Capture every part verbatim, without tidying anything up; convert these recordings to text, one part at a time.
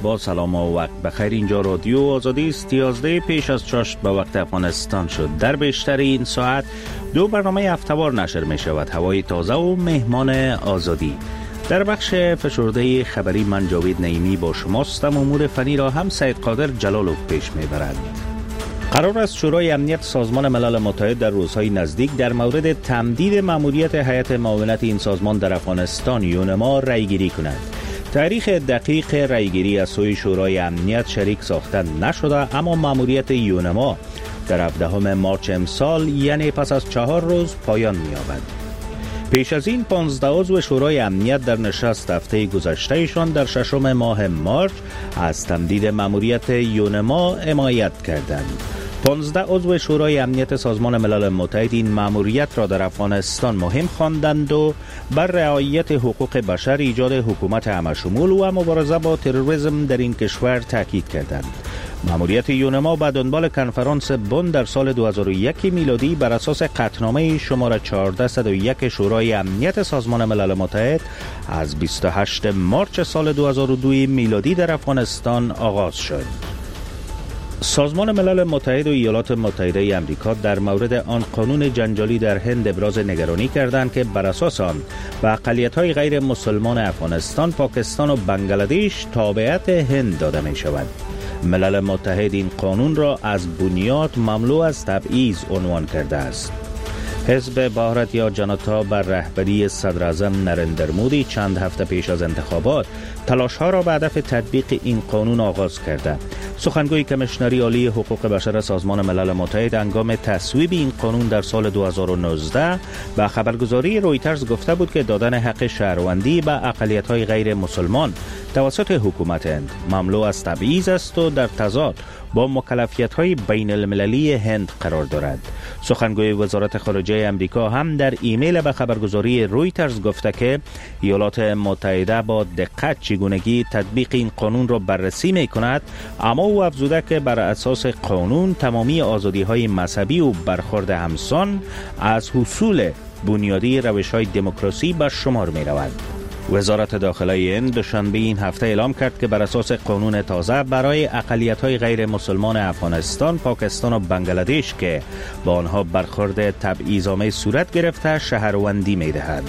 با سلام و وقت بخیر. اینجا رادیو آزادی است. یازده پیش از چاشت به وقت افغانستان شد. در بیشتر این ساعت دو برنامه هفته‌وار نشر می شود: هوای تازه و مهمان آزادی. در بخش فشرده خبری من جاوید نعیمی با شماستم. امور فنی را هم سید قادر جلالوف پیش می برد. قرار است شورای امنیت سازمان ملل متحد در روزهای نزدیک در مورد تمدید مأموریت هیئت معاونت این سازمان در افغانستان یونما رأی‌گیری کند. تاریخ دقیق رأی‌گیری از سوی شورای امنیت شریک ساخته نشده، اما مأموریت یونما در هفدهم مارچ امسال یعنی پس از چهار روز پایان می‌یابد. پیش از این پانزده عضو شورای امنیت در نشست هفته گذشتهشان در ششم ماه مارچ از تمدید مأموریت یونما حمایت کردند. پانزده عضو شورای امنیت سازمان ملل متحد این مأموریت را در افغانستان مهم خواندند و بر رعایت حقوق بشر، ایجاد حکومت همه‌شمول و مبارزه با تروریسم در این کشور تاکید کردند. مأموریت یونما به دنبال کنفرانس بن در سال دو هزار و یک میلادی بر اساس قطعنامه شماره چهارصد و یک شورای امنیت سازمان ملل متحد از بیست و هشتم مارچ سال دو هزار و دو میلادی در افغانستان آغاز شد. سازمان ملل متحد و ایالات متحده آمریکا در مورد آن قانون جنجالی در هند ابراز نگرانی کردند که بر اساس آن به اقلیت‌های غیر مسلمان افغانستان، پاکستان و بنگلادش تابعیت هند داده می شود. ملل متحد این قانون را از بنیاد مملو از تبعیض عنوان کرده است. حزب بھارت یا جنتا بر رهبری صدر اعظم نریندر مودی چند هفته پیش از انتخابات تلاش‌ها را به هدف تطبیق این قانون آغاز کرده. سخنگوی کمیشنری عالی حقوق بشر سازمان ملل متحد هنگام تصویب این قانون در سال دو هزار و نوزده به خبرگزاری رویترز گفته بود که دادن حق شهروندی به اقلیت‌های غیر مسلمان توسط حکومت هند مملو از تبعیض است و در تضاد با مکلفیت‌های بین المللی هند قرار دارد. سخنگوی وزارت خارجه آمریکا هم در ایمیل به خبرگزاری رویترز گفته که ایالات متحده با دقت چگونگی تطبیق این قانون را بررسی می‌کند، اما او افزوده که بر اساس قانون تمامی آزادی‌های مذهبی و برخورد همسان از حصول بنیادی روش‌های دموکراسی به شمار می‌رود. وزارت داخلی هند دوشنبه این هفته اعلام کرد که بر اساس قانون تازه برای اقلیت‌های غیر مسلمان افغانستان، پاکستان و بنگلادش که با آنها برخورد تبعیض‌آمیز صورت گرفته شهروندی می‌دهد.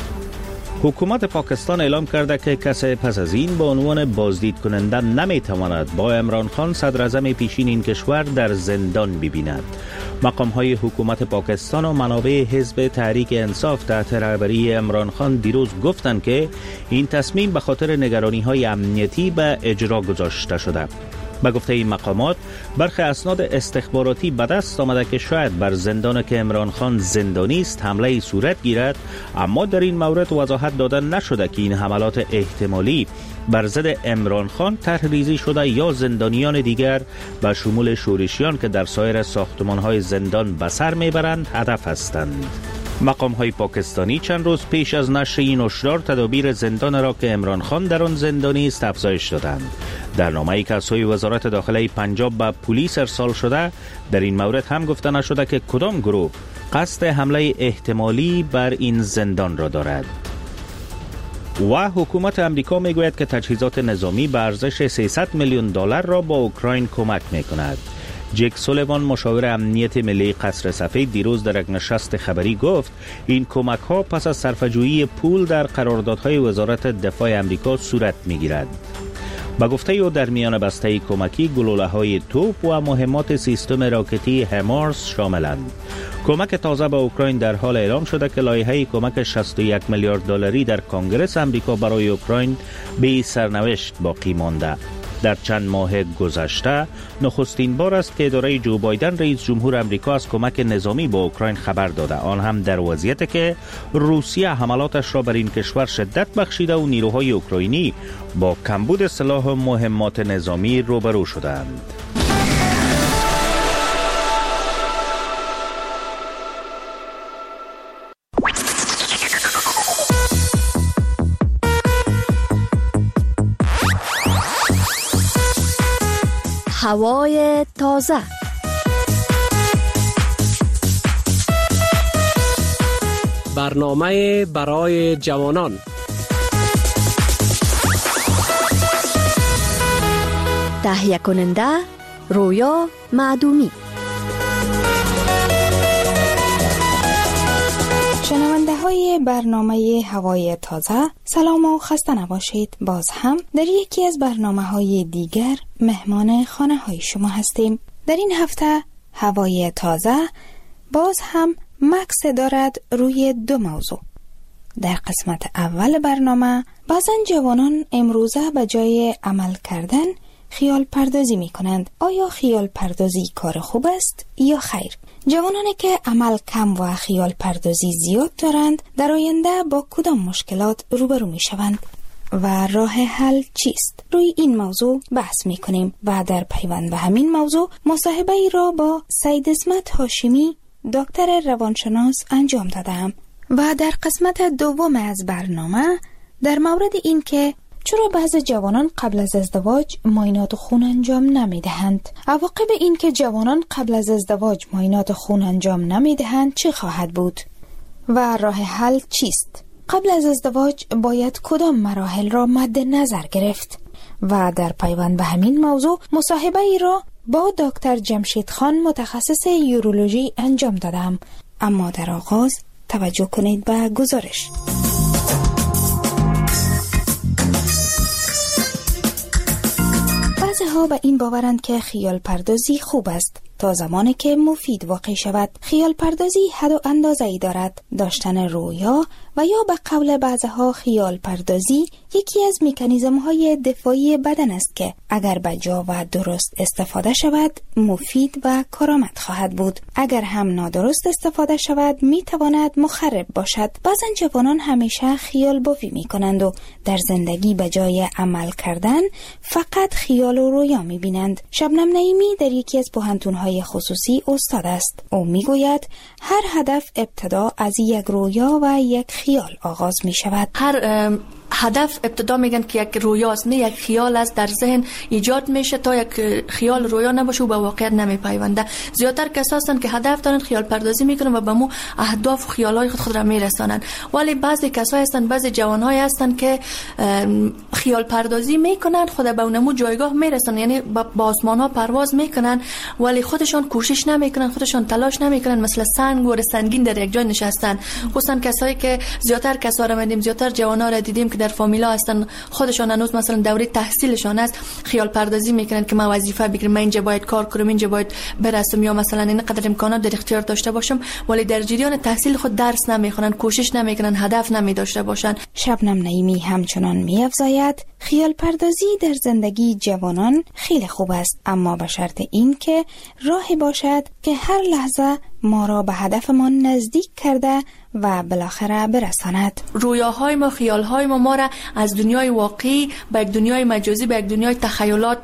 حکومت پاکستان اعلام کرده که کسی پس از این به عنوان بازدید کننده نمی‌تواند با عمران خان صدر اعظم پیشین این کشور در زندان ببیند. مقام‌های حکومت پاکستان و منابع حزب تحریک انصاف تحت رهبری عمران خان دیروز گفتند که این تصمیم به خاطر نگرانی‌های امنیتی به اجرا گذاشته شده. به گفته این مقامات برخی اسناد استخباراتی به دست آمده که شاید بر زندان که عمران خان زندانی است حمله صورت گیرد، اما در این مورد وضاحت داده نشده که این حملات احتمالی بر ضد عمران خان طرح‌ریزی شده یا زندانیان دیگر به شمول شورشیان که در سایر ساختمان‌های زندان به سر میبرند هدف هستند. مقام‌های پاکستانی چند روز پیش از نشر این هشدار تدابیر زندان را که عمران خان در آن زندانی است افزایش دادند. در نامه‌ای که از سوی وزارت داخلی پنجاب به پلیس ارسال شده در این مورد هم گفته نشده که کدام گروه قصد حمله احتمالی بر این زندان را دارد. و حکومت امریکا میگوید که تجهیزات نظامی به ارزش سیصد میلیون دلار را با اوکراین کمک میکند. جک سولیوان مشاور امنیت ملی قصر سفید دیروز در یک نشست خبری گفت این کمک ها پس از صرفه‌جویی پول در قراردادهای وزارت دفاع امریکا صورت میگیرد. با گفته او در میان بسته کمکی گلوله‌های توپ و مهمات سیستم راکتی همارس شاملند. کمک تازه به اوکراین در حال اعلام شده که لایحه کمک شصت و یک میلیارد دلاری در کنگره آمریکا برای اوکراین به سرنوشت باقی مانده. در چند ماه گذشته نخستین بار است که اداره جو بایدن رئیس جمهور آمریکا از کمک نظامی به اوکراین خبر داده، آن هم در وضعیتی که روسیه حملاتش را بر این کشور شدت بخشیده و نیروهای اوکراینی با کمبود سلاح و مهمات نظامی روبرو شدند. هوای تازه. برنامه برای جوانان. تهیه کننده رویا معدومی. شنونده های برنامه هوای تازه، سلام و خسته نباشید. باز هم در یکی از برنامه های دیگر مهمان خانه های شما هستیم. در این هفته هوای تازه باز هم مکس دارد روی دو موضوع. در قسمت اول برنامه بعضن جوانان امروزه به جای عمل کردن خیال پردازی می کنند. آیا خیال پردازی کار خوب است یا خیر؟ جوانانی که عمل کم و خیال پردازی زیاد دارند در آینده با کدام مشکلات روبرو می شوند و راه حل چیست؟ روی این موضوع بحث می کنیم و در پیوند به همین موضوع مصاحبه ای را با سید اسمت هاشمی دکتر روانشناس انجام دادم و در قسمت دوم از برنامه در مورد این که چرا بعضی جوانان قبل از ازدواج معاینات خون انجام نمی دهند؟ عواقب این که جوانان قبل از ازدواج معاینات خون انجام نمی دهند چه خواهد بود؟ و راه حل چیست؟ قبل از ازدواج باید کدام مراحل را مد نظر گرفت؟ و در پیوند به همین موضوع مصاحبه ای را با دکتر جمشید خان متخصص یورولوژی انجام دادم. اما در آغاز توجه کنید به گزارش. بعضی ها به این باورند که خیال پردازی خوب است تا زمانی که مفید واقع شود. خیال پردازی حد و اندازه ای دارد. داشتن رویا و یا به قول بعضی ها خیال پردازی یکی از مکانیزم های دفاعی بدن است که اگر به جا و درست استفاده شود مفید و کارآمد خواهد بود. اگر هم نادرست استفاده شود می تواند مخرب باشد. بعضن جوانان همیشه خیال بافی می کنند و در زندگی به جای عمل کردن فقط خیال و رویا می بینند. شبنم نعیمی در یکی از پوهنتون‌های خصوصی استاد است. او می گوید هر هدف ابتدا از یک رویا و یک خیال آغاز می شود. هر هدف ابتدا میگن که یک رویاست، نه یک خیال است در ذهن ایجاد میشه. تا یک خیال رویا نباشه و به واقعیت نمیپیونده. زیادتر کسایی هستند که هدف دارن خیال پردازی میکنن و به مو اهداف و خیالای خود خود را میرسانن. ولی بعضی کسایی هستند، بعضی جوانایی هستند که خیال پردازی میکنن، خود به اونمو جایگاه میرسن، یعنی با آسمان ها پرواز میکنن ولی خودشان کوشش نمیکنن، خودشان تلاش نمیکنن، مثل سنگ و سنگین در یک جای نشستن. خصوصا کسایی که زیادتر کسا را میدیم، زیادتر جوانا را دیدیم که در فامیلا هستن، خودشان هنوز مثلا دوره تحصیلشان است، خیال پردازی میکنن که من وظیفه بگیرم، من اینجا باید کار کنم، اینجا باید برسم، یا مثلا اینقدر امکانات در اختیار داشته باشم، ولی در جریان تحصیل خود درس نمیخونن، کوشش نمیکنن، هدف نمیداشته باشن. شبنم نعیمی همچنان میافزاید خیال پردازی در زندگی جوانان خیلی خوب است، اما به شرط این که راهی باشد که هر لحظه ما را به هدفمان نزدیک کرده و بالاخره برساند. رویاهای ما، خیالهای ما ما را از دنیای واقعی به یک دنیای مجازی، به یک دنیای تخیلات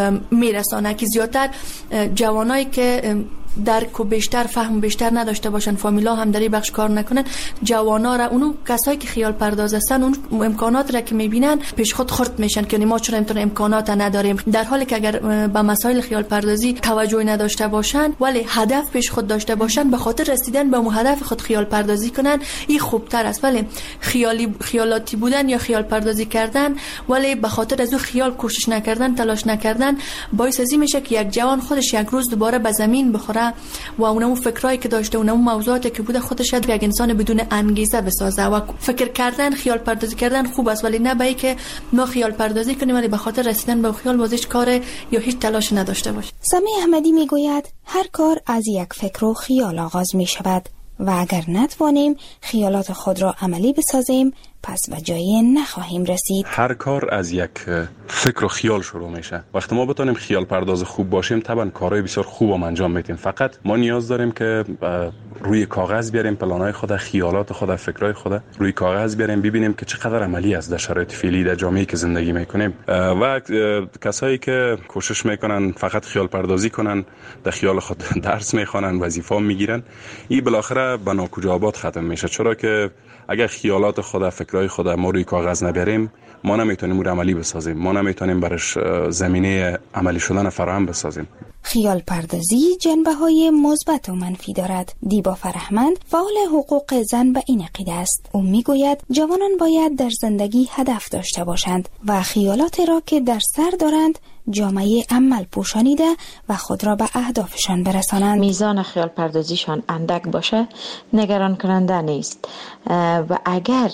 میرسانه که زیادتر جوانایی که درک و بیشتر فهم بیشتر نداشته باشن، فامیلا هم در این بخش کار نکنن، جوانا را، اونو کسایی که خیال پرداز هستن اون امکانات را که میبینن پیش خود خرد میشن که ما چرا اینطور امکانات نداریم، در حالی که اگر به مسائل خیال پردازی توجه نداشته باشن ولی هدف پیش خود داشته باشن، به خاطر رسیدن به اون هدف خود خیال پردازی کنن، این خوبتر است. ولی خیالی خیالاتی بودن یا خیال پردازی کردن ولی به خاطر از اون خیال کوشش نکردن، تلاش نکردن، باعث ازی میشه که یک جوان خودش یک روز دوباره به زمین بخوره و اونمو فکرایی که داشته، اونمو موضوعاتی که بوده خودش یک انسان بدون انگیزه بسازه. و فکر کردن، خیال پردازی کردن خوب است، ولی نه به این که ما خیال پردازی کنیم ولی به خاطر رسیدن به خیال واسه هیچ کار یا هیچ تلاش نداشته باشیم. سمی احمدی میگوید هر کار از یک فکر و خیال آغاز می شود و اگر نتوانیم خیالات خود را عملی بسازیم پس به جایی نخواهیم رسید. هر کار از یک فکر و خیال شروع میشه. وقتی ما بتونیم خیال پرداز خوب باشیم طبعا کارهای بسیار خوب انجام میدیم. فقط ما نیاز داریم که روی کاغذ بیاریم پلانهای خود، خیالات خود، فکرهای خود روی کاغذ بیاریم، ببینیم که چقدر عملی است در شرایط فعلی در جامعه‌ای که زندگی میکنیم. و کسایی که کوشش میکنن فقط خیال پردازی کنن، در خیال خود درس میخوانن، وظیفه میگیرن، این بالاخره به ناکجا آباد ختم میشه. چرا که اگر خیالات خود، فکرهای خود ما روی کاغذ نبریم، ما نمیتونیم اون عملی بسازیم، ما نمیتونیم برش زمینه عملی شدن فراهم بسازیم. خیال پردازی جنبه‌های مثبت و منفی دارد. دیبا فرهمند فعال حقوق زن به این عقیده است. او میگوید جوانان باید در زندگی هدف داشته باشند و خیالات را که در سر دارند جامعه عمل پوشانیده و خود را به اهدافشان برسانند. میزان خیال پردازیشان اندک باشه نگران کننده نیست و اگر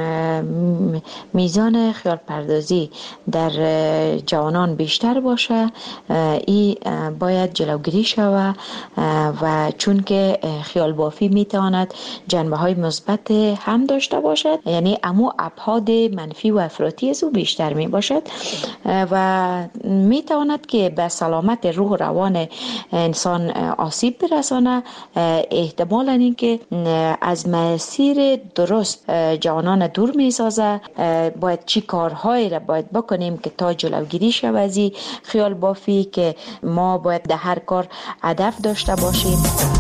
میزان خیال پردازی در جوانان بیشتر باشه ای باید جلوگیری شود و چون که خیال بافی میتواند جنبه های مثبت هم داشته باشد، یعنی امو ابعاد منفی و افراطی از او بیشتر می باشد و میتواند که به سلامت روح و روان انسان آسیب برسانه. احتمالاً این که از مسیر درست جوانان دور می سازه. باید چی کارهایی را باید بکنیم که تا جلوگیری شود از این خیال بافی که ما باید در هر کار هدف داشته باشیم.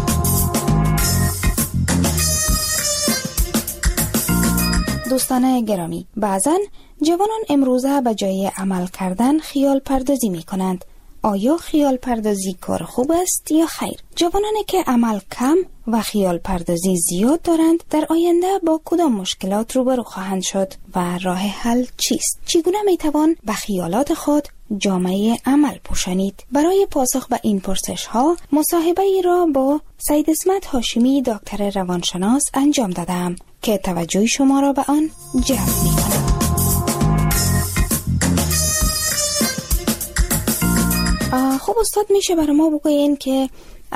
دوستان گرامی، بعضن جوانان امروزه به جای عمل کردن خیال پردازی می کنند. آیا خیال پردازی کار خوب است یا خیر؟ جوانانی که عمل کم و خیال پردازی زیاد دارند در آینده با کدام مشکلات روبرو خواهند شد و راه حل چیست؟ چگونه می توان به خیالات خود جامعه عمل پوشانید؟ برای پاسخ به این پرسش ها مصاحبه ای را با سید اسمت هاشمی دکتر روانشناس انجام دادم که توجه شما را به آن جلب می کند. خب استاد، میشه برای ما بگوین که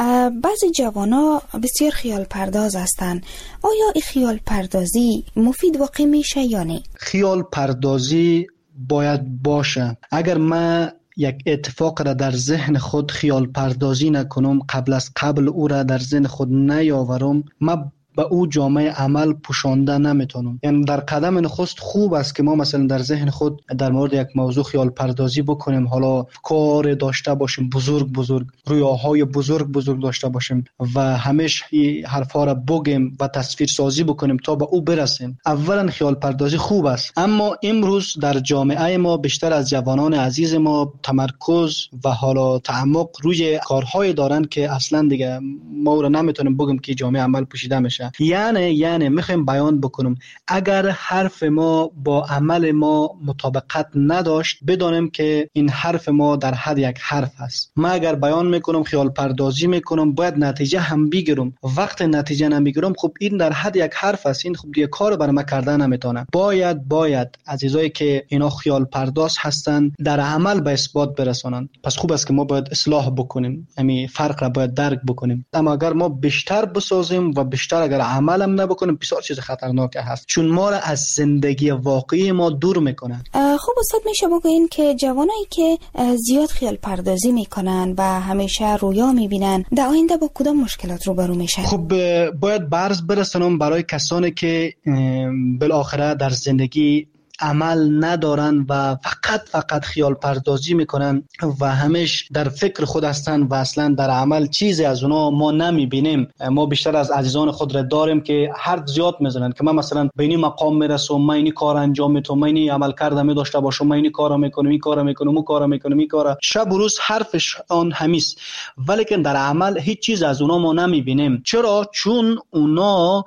بعضی جوانا بسیار خیال پرداز هستند. آیا این خیال پردازی مفید واقع میشه یا نه؟ خیال پردازی باید باشه. اگر من یک اتفاق را در ذهن خود خیال پردازی نکنم، قبل از قبل او را در ذهن خود نیاورم، من به او جامعه عمل پوشانده نمیتونم. یعنی در قدم نخست خوب است که ما مثلا در ذهن خود در مورد یک موضوع خیال پردازی بکنیم، حالا کار داشته باشیم بزرگ بزرگ، رویاهای بزرگ بزرگ داشته باشیم و همیشه این حرفا را بگیم و تصویر سازی بکنیم تا به او برسیم. اولا خیال پردازی خوب است، اما امروز در جامعه ما بیشتر از جوانان عزیز ما تمرکز و حالا تعمق روی کارهای دارند که اصلا دیگه ما را نمیتونیم بگیم که جامعه عمل پوشیده میشه. یعنی یعنی میخوایم بیان بکنم اگر حرف ما با عمل ما مطابقت نداشت، بدانیم که این حرف ما در حد یک حرف است. من اگر بیان میکنم خیال پردازی میکنم، باید نتیجه هم بگیرم. وقت نتیجه نمیگیرم، خب این در حد یک حرف است، این خب دیگه کار بر من کردن نمیتونه. باید باید عزیزایی که اینا خیال پرداز هستن در عمل به اثبات برسانن. پس خوب است که ما باید اصلاح بکنیم، همین فرق را باید درک بکنیم. اما اگر ما بیشتر بسازیم و بیشتر اگر عملم نبکنیم، بسیار چیز خطرناکه هست، چون ما را از زندگی واقعی ما دور میکنه. خب استاد، میشه بگوین که جوانایی که زیاد خیال پردازی میکنن و همیشه رویا میبینن در آینده با کدام مشکلات روبرو میشن؟ خب باید برز برسونم برای کسانی که بالاخره در زندگی عمل ندارن و فقط فقط خیال پردازی میکنن و همیشه در فکر خود هستن و اصلا در عمل چیزی از اونا ما نمیبینیم. ما بیشتر از عزیزان خود را داریم که حرف زیاد میزنن که من مثلا به این مقام میرسم، من این کار انجام میتونم، من این عمل کردم داشته باشم، من این کارا میکنم، این کارا میکنم، اون کارا میکنم، این کارا، شب و روز حرفش آن همیست، ولی که در عمل هیچ چیز از اونا ما نمیبینیم. چرا؟ چون اونا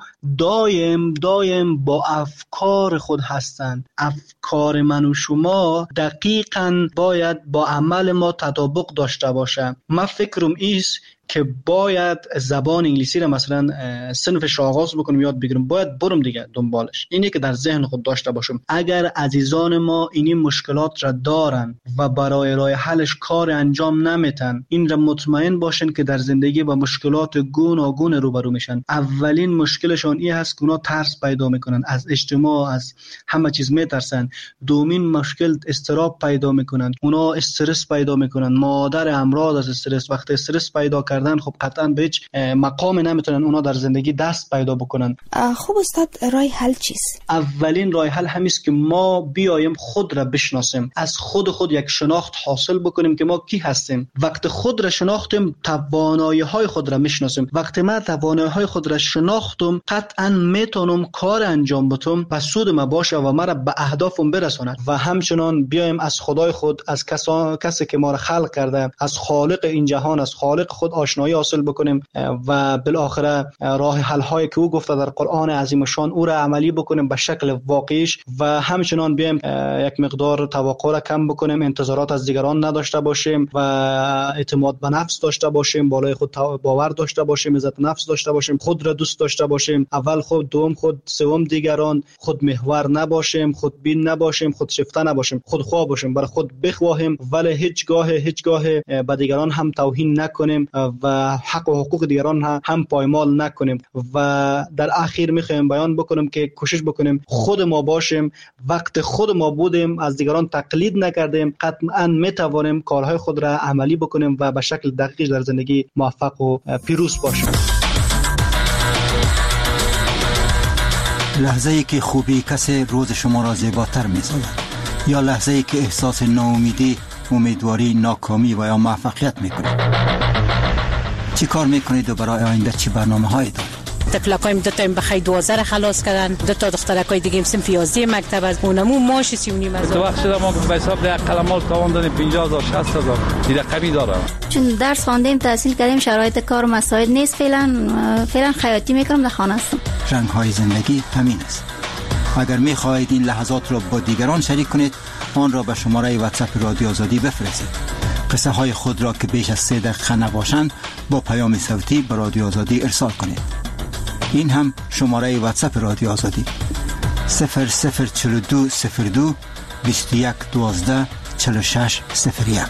دایم دایم با افکار خود هستن. افکار من و شما دقیقاً باید با عمل ما تطابق داشته باشه. من فکرم ایست که باید زبان انگلیسی را مثلا صنفش آغاز بکنم، یاد بگیرم، باید برم دیگه دنبالش. اینه که در ذهن خود داشته باشم. اگر عزیزان ما این مشکلات را دارن و برای راه حلش کار انجام نمیتن، این را مطمئن باشن که در زندگی با مشکلات گوناگون روبرو میشن. اولین مشکلشون این هست که اونا ترس پیدا میکنن، از اجتماع، از همه چیز میترسن. دومین مشکل اضطراب پیدا میکنن، اونا استرس پیدا میکنن. مادر امراض از استرس، وقتی استرس پیدا کردن خب قطعا به هیچ مقام نمیتونن اونا در زندگی دست پیدا بکنن. خب استاد، راه حل چیست؟ اولین راه حل همیست که ما بیایم خود را بشناسیم، از خود خود یک شناخت حاصل بکنیم که ما کی هستیم. وقت خود را شناختیم، توانایی های خود را میشناسیم. وقتی من توانایی های خود را شناختم، قطعا میتونم کار انجام بدم و سود ما باشه و مرا به اهدافم برساند. و همچنان بیایم از خدای خود، از کسا... کسی که ما را خلق کرده، از خالق این جهان، از خالق خود آشنا آشنایی حاصل بکنیم و بالاخره راه حل هایی که او گفته در قرآن عظیم شان او را عملی بکنیم به شکل واقعیش و همچنان بیایم یک مقدار توقع را کم بکنیم، انتظارات از دیگران نداشته باشیم و اعتماد به نفس داشته باشیم، بالای خود باور داشته باشیم، عزت نفس داشته باشیم، خود را دوست داشته باشیم، اول خود، دوم خود، سوم دیگران، خود محور نباشیم، خود بین نباشیم، خود شیفته نباشیم، خود خواه باشیم، برای خود بخواهیم ولی هیچگاه هیچگاه به دیگران هم توهین نکنیم و حق و حقوق دیگران هم پایمال نکنیم و در اخیر میخوایم بیان بکنیم که کوشش بکنیم خود ما باشیم، وقت خود ما بودیم، از دیگران تقلید نکردیم، قطعا میتوانیم کارهای خود را عملی بکنیم و به شکل دقیق در زندگی موفق و پیروز باشیم. لحظه ای که خوبی کسی روز شما را زیباتر می‌سازد یا لحظه ای که احساس ناامیدی، امیدواری، ناکامی و یا موفقیت میکنید؟ چی کار میکنید و برای آینده چی برنامه‌هایی دارید؟ تفلکایم دو تا بخی دوازده را خلاص کردن، دو تا دخترکای دیگه هم صنف یازده مکتب از اونمو ماش سی و نیم هزار. تو وقت شده ما به حساب ده قلمال تاوان دادیم پنجاه هزار شصت هزار دیگه کمی داره. چون درس خواندیم، تحصیل کردیم، شرایط کار و مساعد نیست، فعلا فعلا خیاطی میکنم، در خانه هستم. رنگ‌های زندگی همین است. اگر می‌خواهید این لحظات را با دیگران شریک کنید، آن را به شماره واتساپ رادیو آزادی بفرستید. قصه های خود را که بیش از سه دقیقه نباشند با پیام صوتی به رادیو آزادی ارسال کنید. این هم شماره واتساپ رادیو آزادی صفر صفر چهل و دو صفر دو بیست و یک دوازده چهل و شش صفر یک.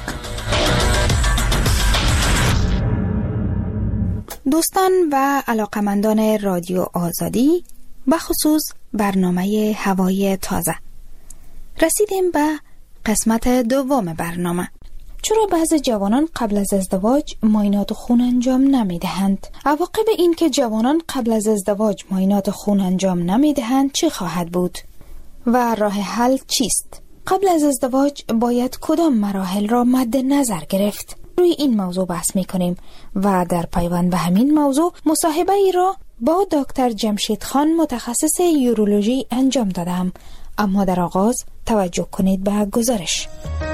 دوستان و علاقمندان رادیو آزادی، بخصوص برنامه هوای تازه، رسیدیم به قسمت دوم برنامه. چرا بعضی جوانان قبل از ازدواج معاینات خون انجام نمی دهند؟ عواقب این که جوانان قبل از ازدواج معاینات خون انجام نمی دهند چه خواهد بود؟ و راه حل چیست؟ قبل از ازدواج باید کدام مراحل را مد نظر گرفت؟ روی این موضوع بحث می کنیم و در پیوند به همین موضوع مصاحبه ای را با دکتر جمشید خان متخصص یورولوژی انجام دادم. اما در آغاز توجه کنید به گزارش.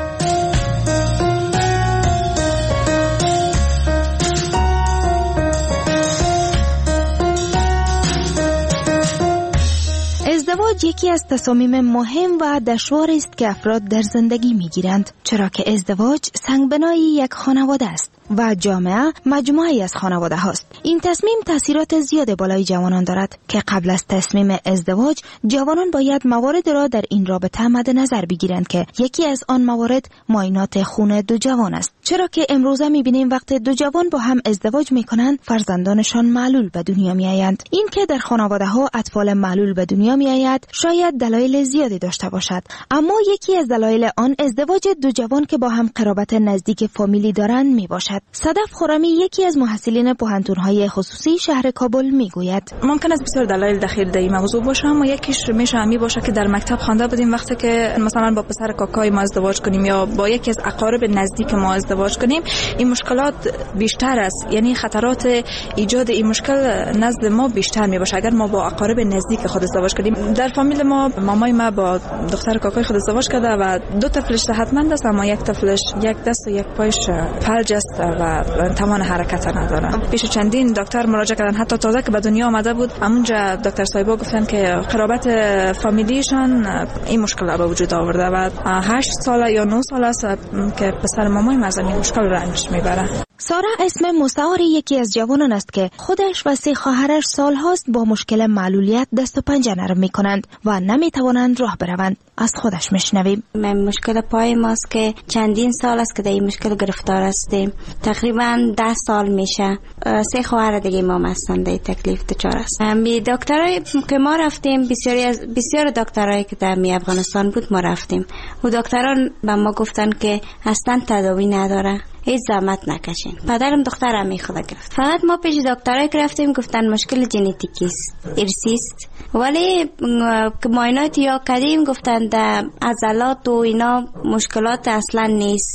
ازدواج یکی از تصامیم مهم و دشوار است که افراد در زندگی میگیرند، چرا که ازدواج سنگبنای یک خانواده است و جامعه مجموعه‌ای از خانواده هاست. این تصمیم تاثیرات زیاد بالای جوانان دارد که قبل از تصمیم ازدواج جوانان باید موارد را در این رابطه مد نظر بگیرند که یکی از آن موارد معاینات خون دو جوان است، چرا که امروزه می‌بینیم وقتی دو جوان با هم ازدواج می‌کنند فرزندانشان معلول به دنیا می‌آیند. این که در خانواده‌ها اطفال معلول به دنیا می‌آید شاید دلایل زیادی داشته باشد، اما یکی از دلایل آن ازدواج دو جوان که با هم قرابت نزدیک فامیلی دارند میباشد. صدف خرمی یکی از محصلین پوهنتون‌های خصوصی شهر کابل میگوید ممکن است بسیار دلایل دخیل در این موضوع باشه، اما یکیش میشه همی باشه که در مکتب خوانده بودیم وقتی که مثلا با پسر کاکای ما ازدواج کنیم یا با یکی از اقارب نزدیک ما ازدواج کنیم، این مشکلات بیشتر است، یعنی خطرات ایجاد این مشکل نزد ما بیشتر میباشه اگر ما با اقارب نزدیک خود ازدواج کنیم. در فامیل ما مامای ما با دختر کاکای خود ازدواج کرده و دو طفلش صحتمند است، اما یک طفلش یک دست و یک پایش فلج است و توان حرکت نداره. پیش چندین دکتر مراجعه کردن، حتی تازه که به دنیا آمده بود همونجا دکتر صاحبا گفتن که قرابت فامیلیشان این مشکل به وجود آورده و هشت ساله یا نه ساله است که پسر مامای ما از این مشکل رنج میبره. سارا اسم مستعار یکی از جوانان است که خودش و سه خواهرش سالهاست با مشکل معلولیت دست و پنجه نرم میکنند و نمیتوانند راه بروند. از خودش میشنویم. من مشکل پای ماست که چندین سال است که در این مشکل گرفتار هستیم، تقریبا ده سال میشه. سه خواهر دیگه ما هستند در تکلیف دچار است. می دکترای که ما رفتیم، بسیاری از بسیار دکترایی که در می افغانستان بود ما رفتیم و دکتران به ما گفتن که اصلا تداوی نداره، هیچ زحمت نکشین. پدرم دخترم می خدا گرفت. فقط ما پیش دکترای که رفتیم گفتن مشکل ژنتیکی است، ارثی است، ولی که معاینات یا کردیم گفتن در عضلات و اینا مشکلات اصلا نیست،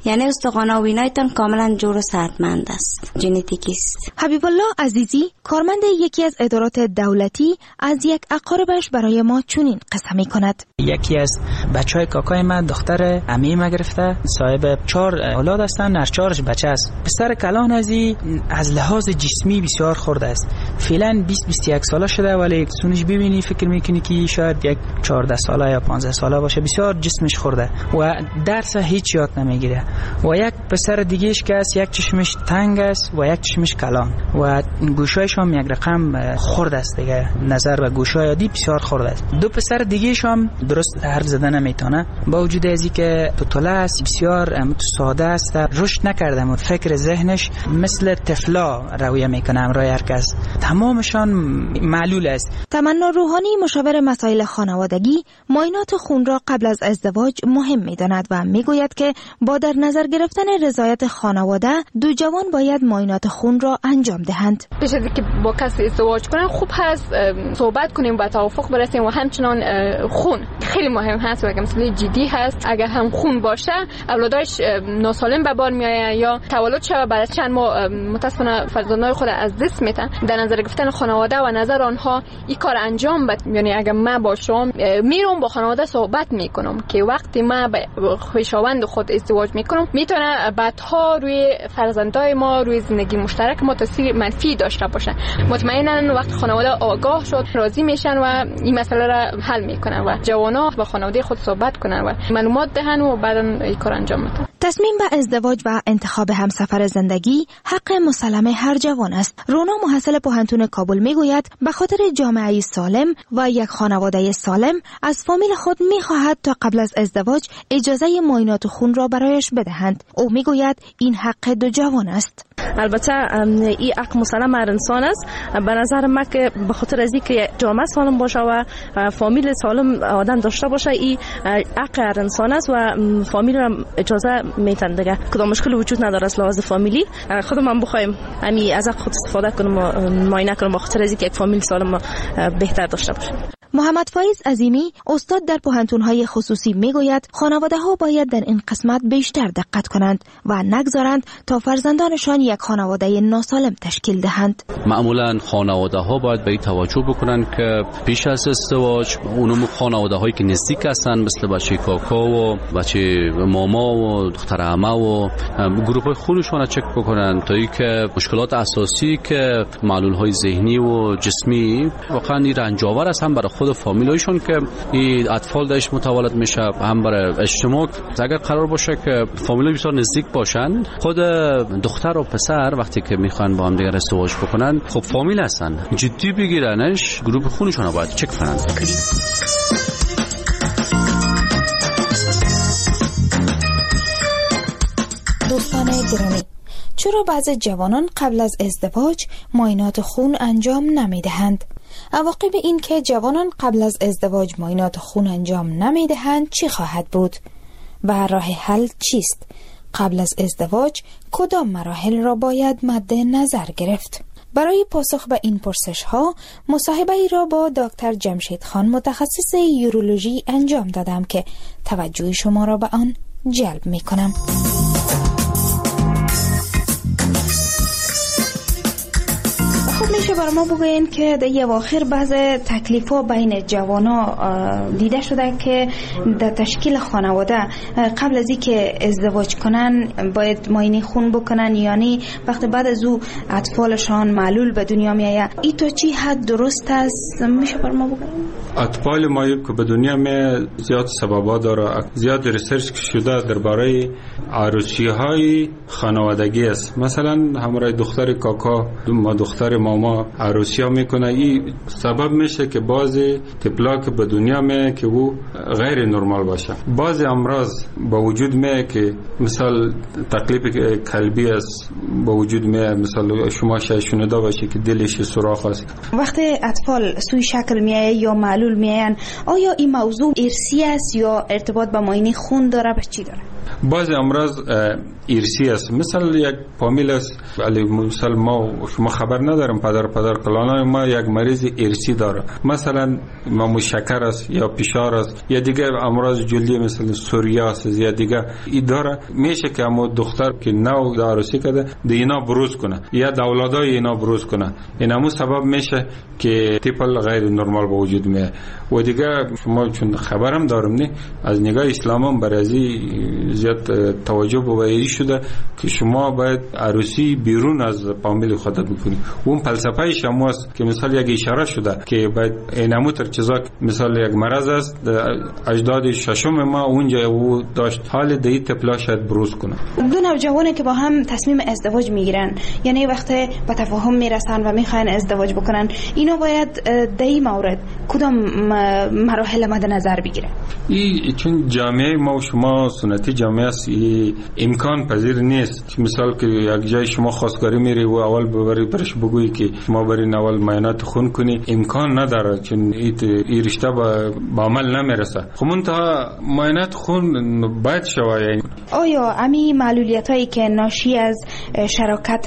یعنی استخوان و بینایتان کاملا جور و صحتمند است، ژنتیکی است. حبیب الله عزیزی کارمند یکی از ادارات دولتی از یک اقاربش برای ما چنین قصه می‌کند. یکی از بچهای کاکای من دختر عمه ما گرفته، صاحب چهار اولاد هستن، هر چهارش بچه است. پسر کلان ازی از لحاظ جسمی بسیار خرد است. فعلا بیست بیست و یک ساله شده، ولی سونش ببینی فکر میکنی که شاید یک چهارده ساله یا پانزده ساله باشه. بسیار جسمش خورده و درس هیچ یاد نمیگیره. و یک پسر دیگهش که است، یک چشمش تنگ است و یک چشمش کلان و گوشایش هم یک رقم خرد است دیگه، نظر و گوشای عادی بسیار خرد است. دو پسر دیگهش هم درست حرف زدن نمیتونه، با وجود ازی که طفل است، بسیار ساده است، رشد نکرده و فکر ذهنش مثل طفلا رویه میکنه همراه هر کس. تمامشان معلول است. تمنا روحانی مشاور مسائل خانوادگی معاینات خون را قبل از ازدواج مهم میداند و میگوید که با در نظر گرفتن رضایت خانواده دو جوان باید معاینات خون را انجام دهند. پیش از اینکه با کسی ازدواج کنن خوب هست صحبت کنیم و توافق برسیم و همچنان خون خیلی مهم هست و مسئله جدی هست. اگر هم خون باشه اولادش ناسالم به بار میآید یا تولد شود بعد از چند ماه متاسفانه فرزندان خود از دست میدن. در نظر گرفتن خانواده و نظر آنها این کار انجام بد، یعنی اگر من باشم میرم با خانواده صحبت میکنم که وقتی من با خویشاوند خود ازدواج میکنم میتونه بعدها روی فرزندای ما روی زندگی مشترک ما تاثیر منفی داشته باشه. مطمئنا وقتی خانواده آگاه شد راضی میشن و این مسئله را حل میکنن و جوانا با خانواده خود صحبت کنن و معلومات دهن و بعدا این کار انجام میدن. تصمیم به ازدواج و انتخاب همسفر زندگی حق مسلم هر جوان است. رونا محصل پوهنتون کابل میگوید به خاطر جامعه سالم و یک خانواده سالم از فامیل خود میخواهد تا قبل از ازدواج اجازه معاینات خون را برایش بدهند. او میگوید این حق دو جوان است. البته این حق مسلم هر انسان است. به نظر من که به خاطر از اینکه جامعه سالم باشه و فامیل سالم آدم داشته باشه این حق هر انسان است و فامیل را اجازه میتن دیگه. کدام مشکل وجود نداره از لحاظ فامیلی. خودم هم بخوایم همین از حق خود استفاده کنم و معاینه کنم به خاطر از اینکه یک فامیل سالم بهتر داشته باشه. محمد فایز عظیمی استاد در پوهنتون‌های خصوصی میگوید خانواده‌ها باید در این قسمت بیشتر دقت کنند و نگذارند تا فرزندانشان یک خانواده ناسالم تشکیل دهند. معمولا خانواده‌ها باید به این توجه بکنند که پیش از ازدواج اونم خانواده‌هایی که نزدیک هستند مثل بچه کاکا و بچه ماما و دختر عمه و گروه خونشون را چک بکنند تا اینکه مشکلات اساسی که معلول‌های ذهنی و جسمی واقعا رنجاور است هم برای خود فامیلایشون که این اطفال داشت متولد میشه هم برای اجتماع. اگر قرار باشه که فامیلای بسیار نزدیک باشن خود دختر و پسر وقتی که میخوان با هم دیگه ازدواج بکنن خب فامیل هستن جدی بگیرنش گروه خونشون رو باید چک کنن. دوستان گرامی چرا بعضی جوانان قبل از ازدواج معاینات خون انجام نمیدهند؟ عواقب این که جوانان قبل از ازدواج معاینات خون انجام نمیدهند چی خواهد بود؟ و راه حل چیست؟ قبل از ازدواج کدام مراحل را باید مد نظر گرفت؟ برای پاسخ به این پرسش ها مصاحبه ای را با دکتر جمشید خان متخصص یورولوژی انجام دادم که توجه شما را به آن جلب می کنم. میشه برای ما بگوین که در یه واخر بعض تکلیف ها بین جوانا دیده شده که در تشکیل خانواده قبل از اینکه ازدواج کنن باید معاینه خون بکنن، یعنی وقتی بعد از او اطفالشان معلول به دنیا میآید. این تو چی حد درست است؟ میشه برای ما بگوین؟ اطفال ما که به دنیا می زیاد سببا داره، زیاد ریسرچ شده درباره عروسی های خانوادگی است. مثلا همراه دختر کاکا ما دختر ماما عروسی ها میکنه، این سبب میشه که بعضی طفلا که به دنیا می که او غیر نرمال باشه. بعضی امراض با وجود می که مثال تکلیف قلبی است با وجود می، مثلا شما شاید شنیده باشه که دلش سوراخ است. وقتی اطفال سوی شکل میآید یا معلول میآیند آیا این موضوع ارثی است یا ارتباط با معاینه خون داره؟ به چی داره؟ بعض امراض ارثی است، مثل یک فامیل است، ولی مثلا ما شما خبر ندارم پدر پدر کلانای ما یک مریض ارثی داره، مثلا ما شکر است یا فشار است یا دیگه امراض جلدی مثل سوریاس یا دیگه این داره، میشه که اما دختر که نو عروسی کرده دینا بروز کنه یا اولادای اینا بروز کنه، این همون سبب میشه که تیپل غیر نرمال به وجود میاد. و دیگه شما چون خبرم دارم نه از نگاه اسلام هم برای زیاد توجه به شده که شما باید عروسی بیرون از فامیل خودت بکنی. اون فلسفه شما است که مثلا یک اشاره شده که باید اینمو تر چیزا مثلا یک مرض است اجداد ششم ما اونجا او داشت حال دی تپلا شاید بروز کنه. دو نوجوانی که با هم تصمیم ازدواج میگیرن، یعنی وقتی به تفاهم میرسن و میخواین ازدواج بکنن، اینا باید در این مورد کدام مراحل مد نظر بگیره؟ این چون جامعه ما و شما سنتی جامعه است، امکان پذیر نیست مثال که یک جای شما خواستگاری میری و اول ببری برش بگویی که شما برین اول معاینات خون کنی، امکان نداره چون این رشته به عمل نمیرسه. خب منتها معاینات خون باید شوه. یعنی آیا امی معلولیت هایی که ناشی از شراکت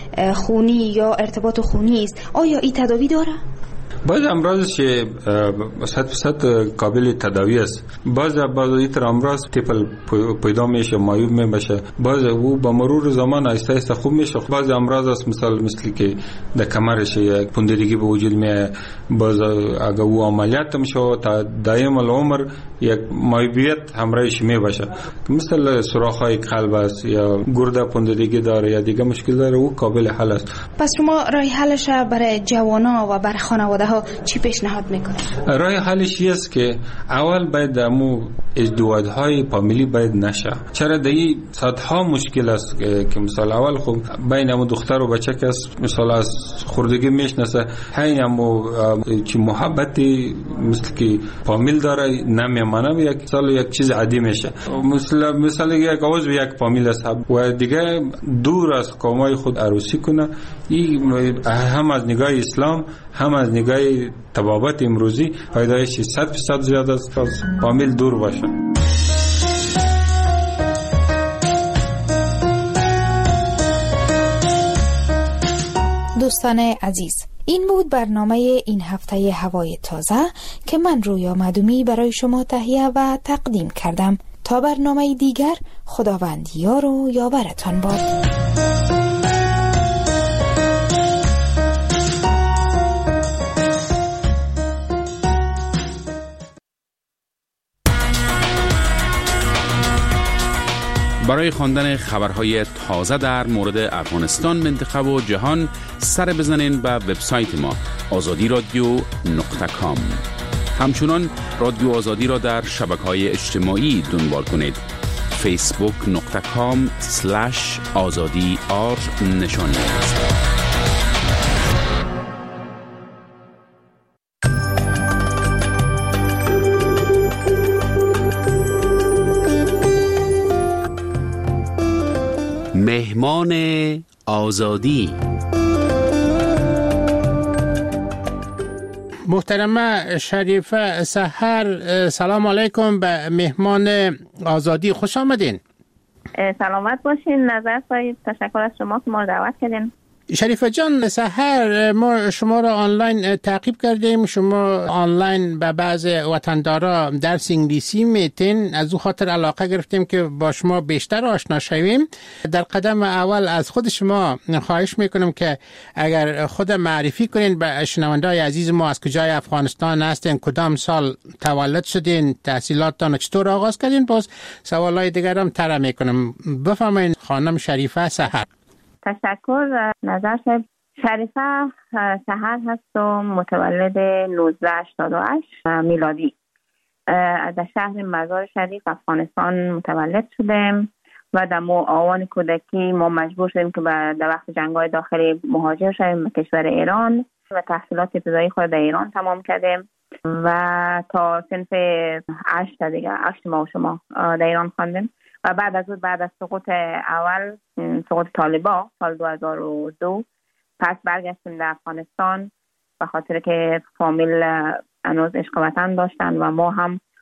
خونی یا ارتباط خونی است آیا این تداوی داره؟ بعض امراض که صد فیصد قابل تداوی است، بعض بعض ایتر امراض تیپل پیدا میشه معیوب میشه، بعض او با مرور زمان آهسته آهسته خوب میشه. بعض امراض است مثال مثل که در کمرش یک پوندگی به وجود میاد، بعض اگه او عملیات میشه تا دائم العمر یک معیوبیت همراهش میباشه، مثل سوراخ‌های قلب است یا گرده پوندگی داره یا دیگه مشکل داره، او قابل حل است. پس شما راه حلش برای جوانا و برای خانواده ها چی پیشنهاد میکنه؟ راه حلش است که اول باید امو ازدواج‌های فامیلی باید نشه. چرا دایی صدها مشکل است که مثلا اول خب بین امو دختر و بچه که مثلا از خوردگی میشناسه، همین امو که محبتی مثل که فامیل داره نمیمانه، یک سال یک چیز عادی میشه. مثلا مثلا یک عضو یک فامیل است و دیگه دور از قومای خود عروسی کنه، این هم از نگاه اسلام هم از نگاه طبابت امروزی فایدهش صد درصد زیاده است از فامیل دور باشه. دوستان عزیز، این بود برنامه این هفته هوای تازه که من رویا معدومی برای شما تهیه و تقدیم کردم. تا برنامه دیگر، خداوند یار و یاورتان باد. برای خواندن خبرهای تازه در مورد افغانستان، منطقه و جهان سر بزنین به وبسایت ما آزادی رادیو نقطه کام. همچنان رادیو آزادی را در شبکه‌های اجتماعی دنبال کنید. فیسبوک نقطه کام سلش آزادی آر نشانی است. مهمان آزادی. محترمه شریفه سحر، سلام علیکم به مهمان آزادی، خوش آمدین. سلامت باشین نظر سایید، تشکر از شما که ما رو دعوت کردین. شریفه جان، سحر ما شما را آنلاین تعقیب کردیم، شما آنلاین به بعض وطندارا درس انگلیسی میتین، از او خاطر علاقه گرفتیم که با شما بیشتر آشنا شویم. در قدم اول از خود شما خواهش میکنم که اگر خود معرفی کنین به شنونده‌های عزیز ما، از کجای افغانستان هستین، کدام سال تولد شدین، تحصیلاتتان چطور آغاز کردین، باز سوالای دیگر هم طرح میکنم. بفرمایید خانم شریفه سحر. تشکر. نظر صاحب، شریفه سحر هست و متولد نوزده هشتاد و هشت میلادی در شهر مزار شریف افغانستان متولد شدیم و در آوان کودکی ما مجبور شدیم که در وقت جنگ‌های داخلی مهاجر شدیم به کشور ایران و تحصیلات ابتدایی خود در ایران تمام کردیم و تا صنف هشت دیگه هشت ما و شما در ایران خواندیم و بعد از اون بعد از سقوط اول سقوط طالبا سال دو هزار و دو پس برگشتیم در افغانستان به خاطر که فامیل هنوز عشق وطن داشتن و ما هم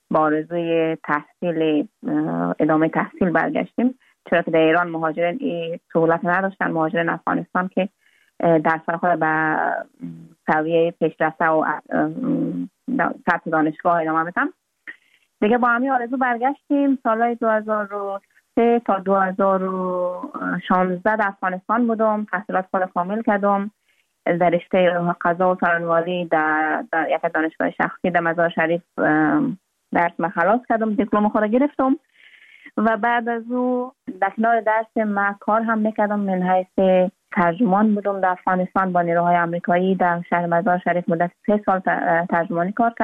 با آرزوی تحصیل ادامه تحصیل برگشتیم، چرا که در ایران مهاجرین این سهولت نداشتن. مهاجرین افغانستان که درس خود به سویه پیشرفته و سطح دانشگاه ادامه میدن، دیگه با همین آرزو برگشتیم. سالهای دو هزار و سه تا دو هزار و شانزده در افغانستان بودم، تحصیلات خود کامل کردم در رشته قضا و سرانواری در, در یک دانشگاه شخصی در مزار شریف درس ما خلاص کردم، دیپلم خود گرفتم و بعد از او در کنار درس ما کار هم میکردم. من حیث ترجمان بودم در افغانستان با نیروهای آمریکایی در شهر مزار شریف مدت سه سال ترجمانی کار کردم.